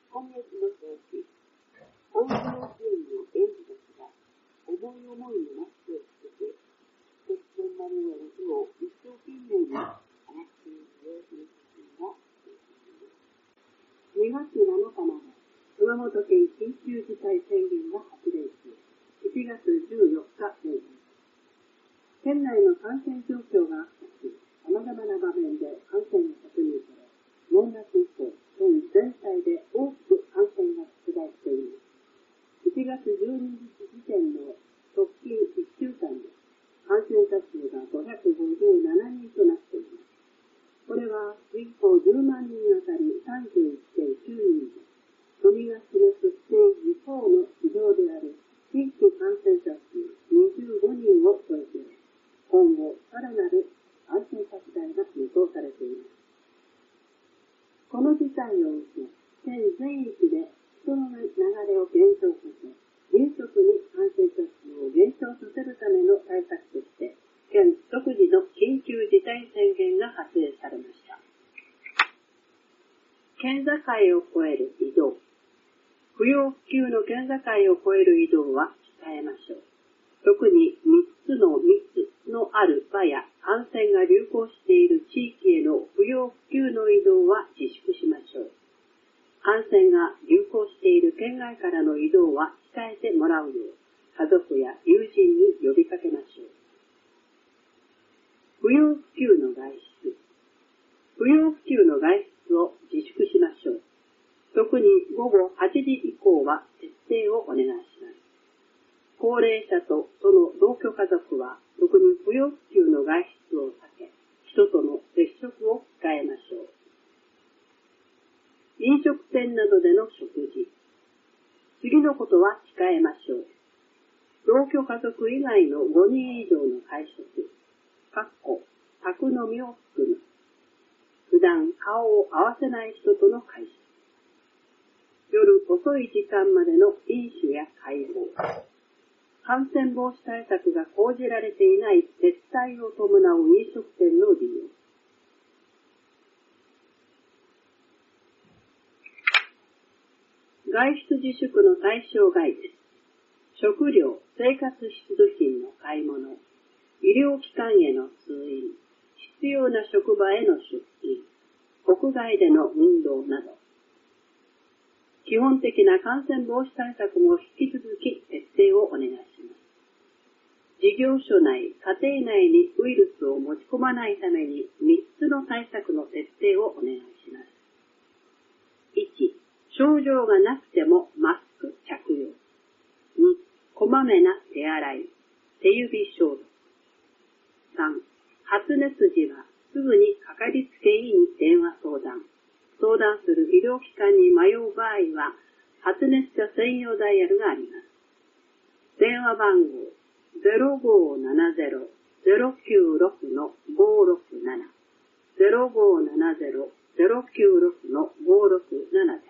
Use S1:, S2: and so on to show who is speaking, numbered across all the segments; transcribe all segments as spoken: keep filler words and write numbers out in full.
S1: 今月の早期、大津幼稚園の園児たちが思い思いのマスクをつけて、鉄線マニュアルを一生懸命に洗っている様子の写真が出ています。にがつなのかまで熊本県緊急事態宣言が発令し、いちがつじゅうよっか閉園。県内の感染状況が悪化し、様々な場面で感染が確認され、年末以降、県全体で大きく感染が拡大しています。いちがつじゅうににち時点の直近いっしゅうかんで感染者数がごひゃくごじゅうななにんとなっています。これは人口じゅうまんにんあたり さんじゅういってんきゅうにんで、国が示すステージフォーの指標である新規感染者数にじゅうごにんを超えて、今後さらなる感染拡大が予想されています。この事態を受け、県全域で人の流れを減少させ、迅速に感染者数を減少させるための対策として、県独自の緊急事態宣言が発令されました。県境を越える移動。不要不急の県境を越える移動は控えましょう。特にみっつの密のある場や感染が流行している地域への不要不急の移動は自粛しましょう。感染が流行している県外からの移動は控えてもらうよう、家族や友人に呼びかけましょう。不要不急の外出。不要不急の外出を自粛しましょう。特にごごはちじ以降は徹底をお願いします。高齢者とその同居家族は特に不要不急の外出を避け、人との接触を控えましょう。飲食店などでの食事。次のことは控えましょう。同居家族以外のごにん以上の会食、かっこ宅飲みを含む。普段顔を合わせない人との会食。夜遅い時間までの飲酒や会合。感染防止対策が講じられていない撤退を伴う飲食店の利用。外出自粛の対象外です。食料、生活必需品の買い物、医療機関への通院、必要な職場への出勤、屋外での運動など、基本的な感染防止対策も引き続き徹底をお願いします。事業所内、家庭内にウイルスを持ち込まないためにみっつの対策の徹底をお願いします。いち、症状がなくてもマスク着用。に、こまめな手洗い、手指消毒。さん、発熱時はすぐにかかりつけ医に電話相談。相談する医療機関に迷う場合は、発熱者専用ダイヤルがあります。電話番号ゼロごーななゼロ ゼロきゅうろく ごーろくなな ゼロごーななゼロ ゼロきゅうろく ごーろくななです。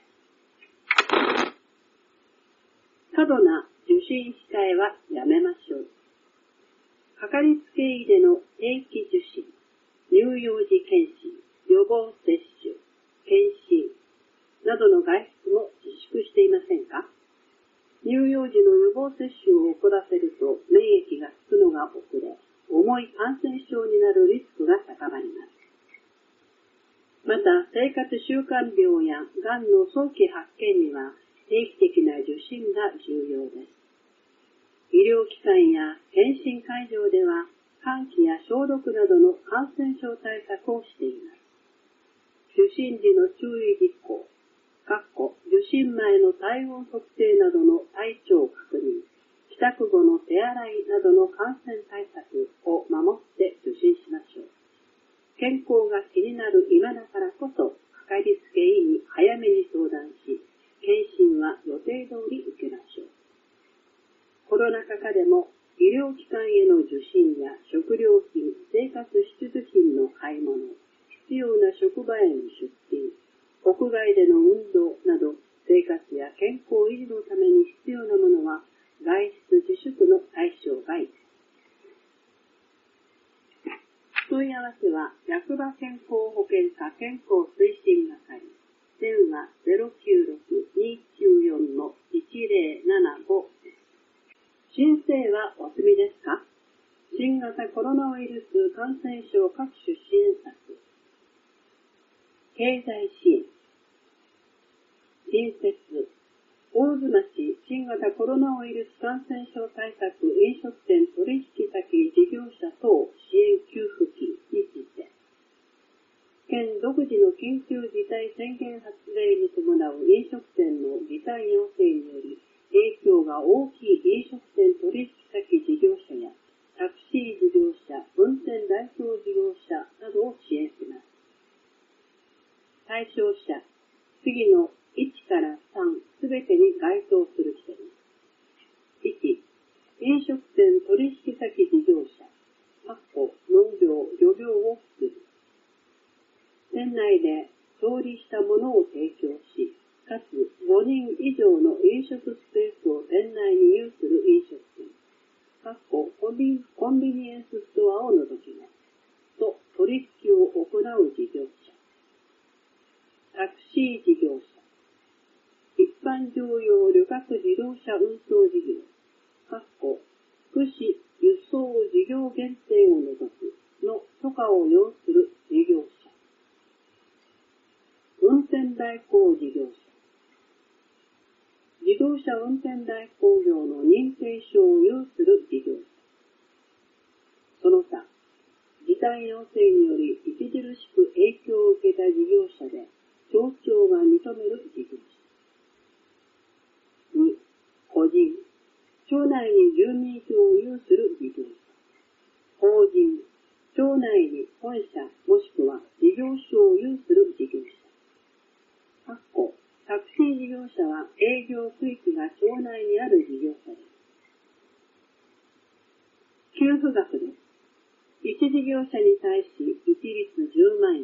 S1: 過度な受診控えはやめましょう。かかりつけ医での定期受診、乳幼児検診、予防接種、検診などの外出も自粛していませんか？乳幼児の予防接種を遅らせると免疫がつくのが遅れ、重い感染症になるリスクが高まります。また、生活習慣病やがんの早期発見には定期的な受診が重要です。医療機関や検診会場では換気や消毒などの感染症対策をしています。受診時の注意事項、かっこ受診前の体温測定などの体調確認、帰宅後の手洗いなどの感染対策を守って受診しましょう。健康が気になる今だからこそ、かかりつけ医に早めに相談し、検診は予定通り受けましょう。コロナ禍下でも医療機関への受診や食料品、生活必需品の買い物、必要な職場への出勤、屋外での運動など生活や健康維持のために必要なものは外出自粛の対象外です。問い合わせは役場健康保険課健康推進係、電話 ゼロきゅうろくコロナウイルス感染症各種支援策。経済支援。新設。大津町新型コロナウイルス感染症対策飲食店取引先事業者等支援給付金について、県独自の緊急事態宣言発令に伴う飲食店の時短要請により影響が大きい飲食店取引先事業者やタクシー事業者、運転代表事業者などを支援します。対象者、次のいちからさんすべてに該当する人です。いち、飲食店取引先事業者、農業、漁業を作る。店内で調理したものを提供し、かつごにん以上の飲食スペースを店内に有する飲食店、コンビ、コンビニエンスストアを除きますと取引を行う事業者。タクシー事業者、一般乗用旅客自動車運送事業、福祉輸送事業限定を除くの許可を要する事業者。運転代行事業者、自動車運転代行業の認定証を有する事業者。その他、時短要請により著しく影響を受けた事業者で、町長が認める事業者。に、個人、町内に住民票を有する事業者。法人、町内に本社もしくは事業所を有する事業者。タクシー事業者は営業区域が町内にある事業者です。給付額です。いち事業者に対し一律じゅうまんえん。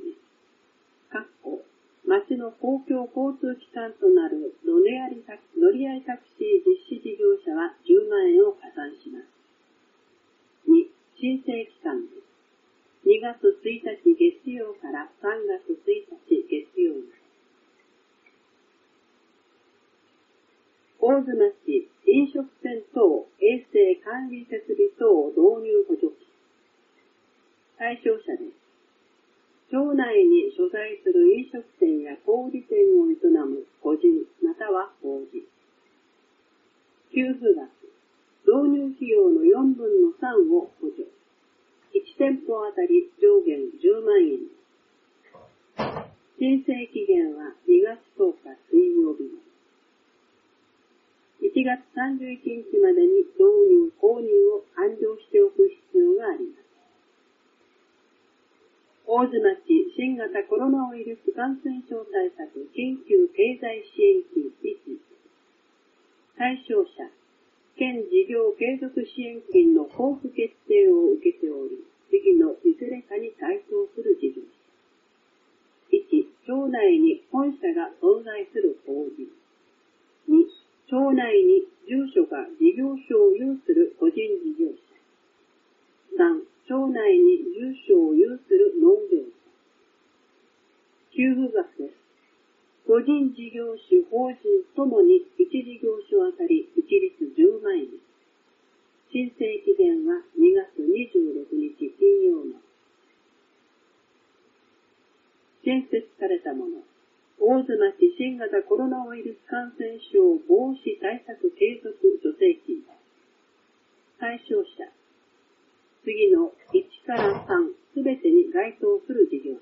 S1: 町の公共交通機関となる乗り合いタクシー実施事業者はじゅうまんえんを加算します。に、申請期間です。にがつついたち月曜からさんがつついたち月曜まで。大津町飲食店等衛生管理設備等導入補助金。対象者です。町内に所在する飲食店や小売店を営む個人または法人。給付額、導入費用のよんぶんのさんを補助。いち店舗あたり上限じゅうまんえん。申請期限はにがつとおか水曜日まで。いちがつさんじゅういちにちまでに導入・購入を完了しておく必要があります。大津町新型コロナウイルス感染症対策緊急経済支援金について。対象者、県事業継続支援金の交付決定を受けており、次のいずれかに該当する事業者。いち、町内に本社が存在する法人。に、町内に住所が事業所を有する個人事業者。さん、町内に住所を有する農業者。給付額です。個人事業主法人ともにいち事業所あたり一律じゅうまんえん。申請期限はにがつにじゅうろくにち金曜まで。新設されたもの。大津町新型コロナウイルス感染症防止対策継続助成金。対象者、次のいちからさんすべてに該当する事業者です。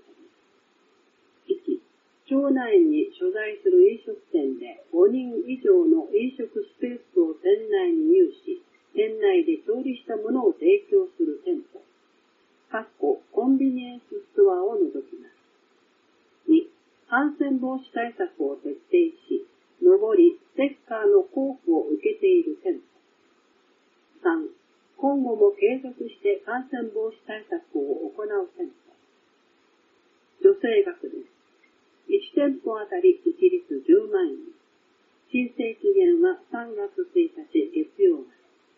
S1: いち、町内に所在する飲食店でごにん以上の飲食スペースを店内に有し、店内で調理したものを提供する店舗。コンビニエンスストアを除きます。に、感染防止対策を徹底し、上り、ステッカーの交付を受けている店舗。さん、今後も継続して感染防止対策を行う店舗。助成額です。いち店舗あたり一律じゅうまんえん。申請期限はさんがつついたち月曜まで。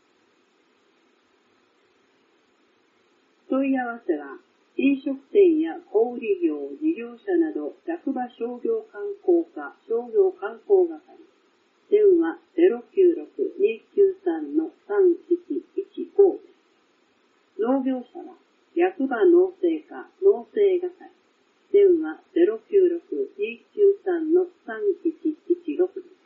S1: 問い合わせは、飲食店や小売業、事業者など役場商業観光課商業観光係。電話 ゼロきゅうろく にきゅうさん さんいちいちご です。 農業者は役場農政課農政係、電話 ゼロきゅうろく にきゅうさん さんいちいちろく です。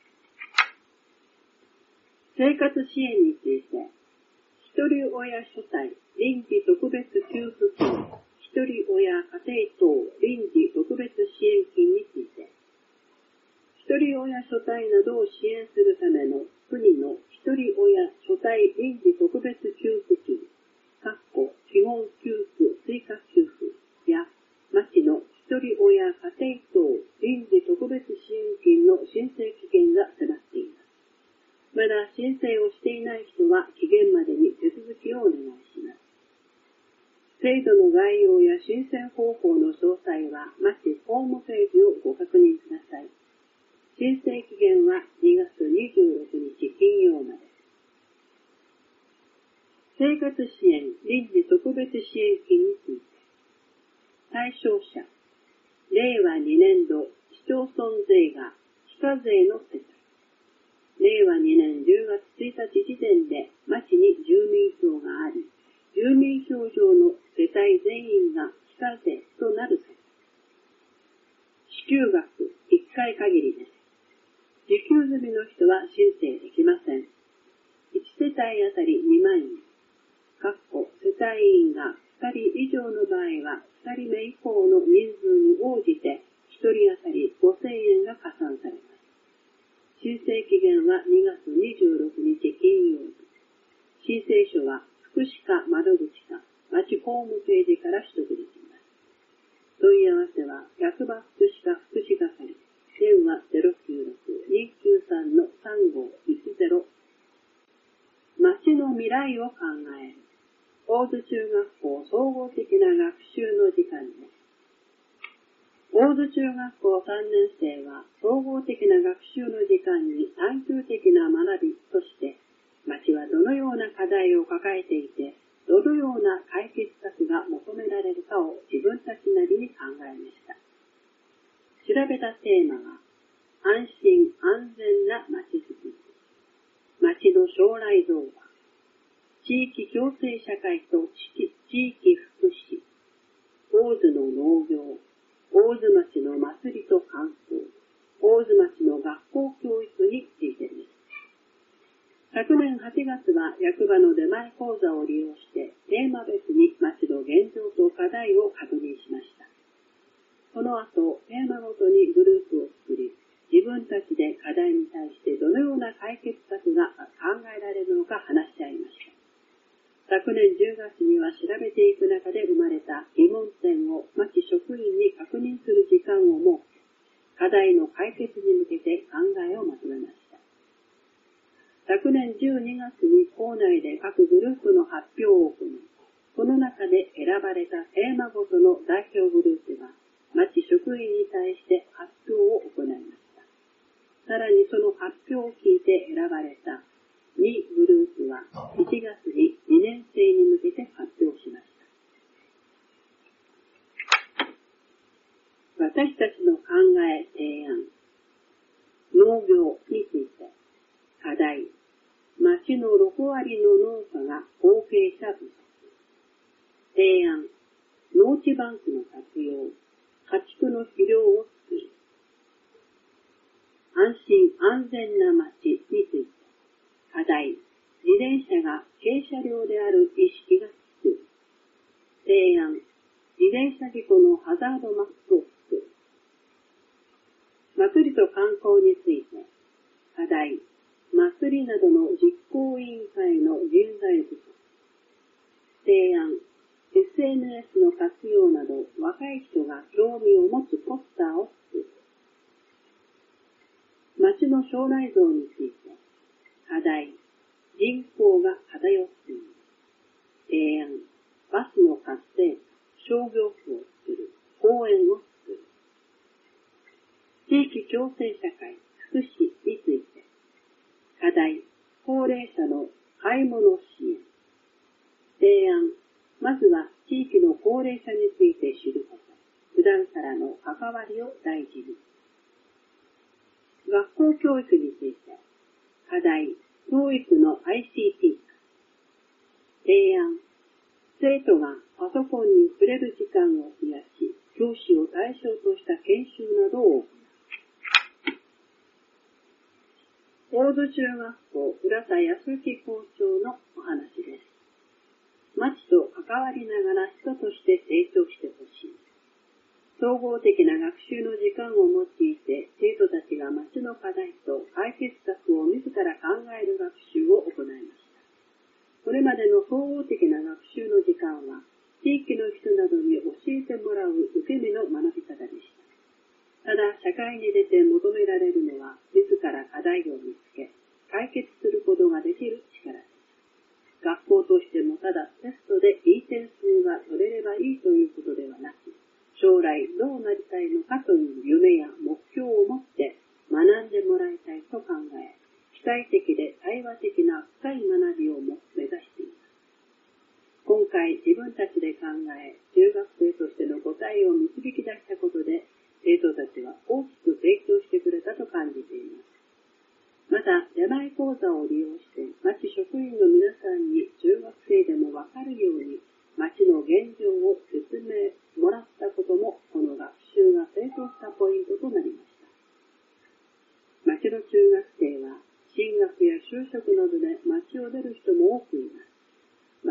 S1: 生活支援について、ひとり親所帯臨時特別給付金、ひとり親家庭等臨時特別支援金について、ひとり親所帯などを支援するための国のひとり親所帯臨時特別給付金、基本給付追加給付や町のひとり親家庭等臨時特別支援金の申請期限が迫っています。まだ申請をしていない人は期限までに手続きをお願いします。制度の概要や申請方法の詳細は町ホームページをご確認ください。申請期限はにがつにじゅうろくにち金曜まで。生活支援臨時特別支援金について、対象者、れいわにねんど市町村税が非課税の世帯、れいわにねんじゅうがつついたち時点で町に住民票があり、住民票上の世帯全員が非課税となる世帯。支給額いっかい限りです。受給済みの人は申請できません。いちせたいあたりにまんえん。かっこ世帯員がふたり以上の場合はふたりめ以降の人数に応じてひとり当たりごせんえんが加算されます。申請期限はにがつにじゅうろくにち金曜日。申請書は福祉課窓口か町ホームページから取得できます。問い合わせは役場福祉課福祉係、電話 ゼロきゅうろく にきゅうさん さんごいちゼロ。町の未来を考える大津中学校総合的な学習の時間です。大津中学校さんねん生は総合的な学習の時間に探究的な学びとして、町はどのような課題を抱えていて、どのような解決策が求められるかを自分たちなりに考えました。調べたテーマは、安心安全な町づくり。町の将来像は、地域共生社会と地域福祉、大津の農業、大津町の祭りと観光、大津町の学校教育についてです。昨年はちがつは役場の出前講座を利用してテーマ別に町の現状と課題を確認しました。この後、テーマごとにグループを作り、自分たちで課題に対してどのような解決策が考えられるのか話し合いました。昨年じゅうがつには調べていく中で生まれた疑問点を町職員に確認する時間を設け、課題の解決に向けて考えをまとめました。昨年じゅうにがつに校内で各グループの発表を行い、この中で選ばれたテーマごとの代表グループが町職員に対して発表を行いました。さらにその発表を聞いて選ばれたにグループはいちがつににねん生に向けて発表しました。私たちの考え、提案、農業について、課題、町のろくわりの農家が後継者不足。提案、農地バンクの活用、家畜の肥料を作る。安心安全な町について、課題、自転車が軽車両である意識がつく。提案、自転車事故のハザードマップを作る。祭りと観光について、課題、祭りなどの実行委員会の人材不足。提案、エスエヌエス の活用など若い人が興味を持つポスターを作る。町の将来像について、課題、人口が偏っている。提案、バスの活性化、商業区を作る、公園を作る。地域共生社会、福祉について、課題、高齢者の買い物支援。提案、まずは地域の高齢者について知ること。普段からの関わりを大事に。学校教育について、課題、教育の アイシーティー 化。提案、 生徒がパソコンに触れる時間を増やし、教師を対象とした研修などを行う。大津中学校浦田康之校長のお話です。町と関わりながら人として成長してほしい。総合的な学習の時間を用いて、生徒たちが町の課題と解決策を自ら考える学習を行いました。これまでの総合的な学習の時間は、地域の人などに教えてもらう受け身の学び方でした。ただ、社会に出て求められるのは、自ら課題を見つけ、解決することができる力です。学校としてもただテストでいい点数が取れればいいということではなく、将来どうなりたいのかという夢や目標を持って学んでもらいたいと考え、主体的で対話的な深い学びをも目指しています。今回自分たちで考え、中学生としての答えを導き出したことで、生徒たちは大きく成長してくれたと感じています。また、出前講座を利用して、町職員の皆さんに中学生でもわかるように、町の現状を説明もらったことも、この学習が成功したポイントとなりました。町の中学生は、進学や就職などで町を出る人も多くいます。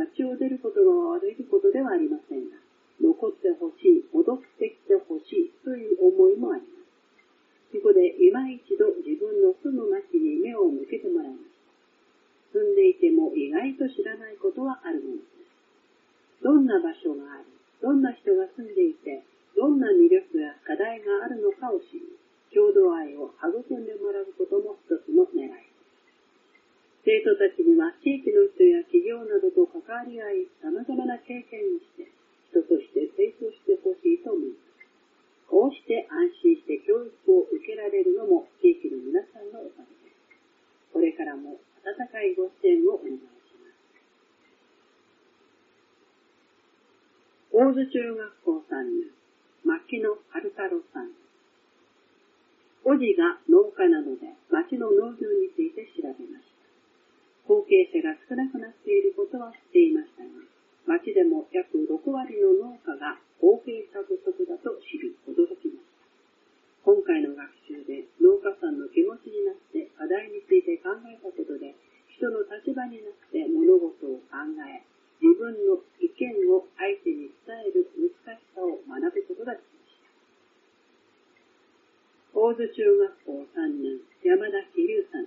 S1: 町を出ることが悪いことではありませんが、残ってほしい、戻ってきてほしいという思いもあります。そこで今一度自分の住む町に目を向けてもらいました。住んでいても意外と知らないことはあるものです。どんな場所があり、どんな人が住んでいて、どんな魅力や課題があるのかを知り、郷土愛を育んでもらうことも一つの狙いです。生徒たちには地域の人や企業などと関わり合い、様々な経験をして、人として成長してほしいと思います。こうして安心して教育を受けられるのも地域の皆さんのおかげです。これからも温かいご支援をお願いします。大津中学校さんねん、牧野春太郎さん。おじが農家なので町の農業について調べました。後継者が少なくなっていることは知っていましたが、町でも約ろくわりの農家が後継者不足だと知り驚きました。今回の学習で農家さんの気持ちになって課題について考えたことで、人の立場になって物事を考え、自分の意見を相手に伝える難しさを学ぶことができました。大津中学校さんねん、山田喜龍さんです。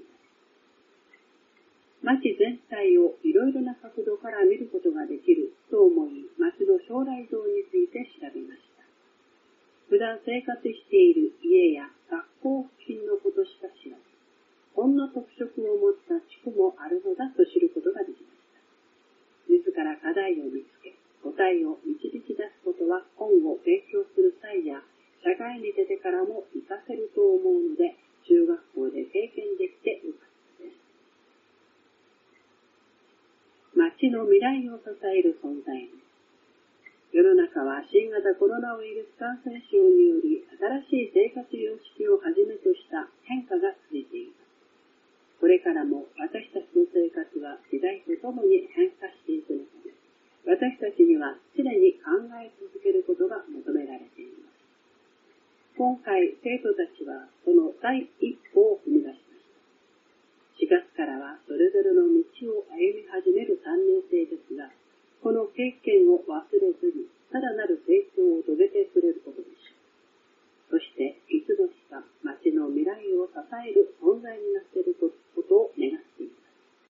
S1: 町全体をいろいろな角度から見ることができると思い、町の将来像について調べました。普段生活している家や学校付近のことしか知らず、こんな特色を持った地区もあるのだと知ることができました。自ら課題を見つけ、答えを導き出すことは今後勉強する際や社会に出てからも活かせると思うので、中学校で経験できてよかったです。町の未来を支える存在です。世の中は新型コロナウイルス感染症により新しい生活様式をはじめとした変化が続いています。これからも私たちの生活は時代とともに変化していくので、私たちには常に考え続けることが求められています。今回、生徒たちはその第一歩を踏み出しました。しがつからはそれぞれの道を歩み始めるさんねん生ですが、この経験を忘れずに、さらなる成長を遂げてくれることでしょう。そして、いつの日か町の未来を支える存在になっていること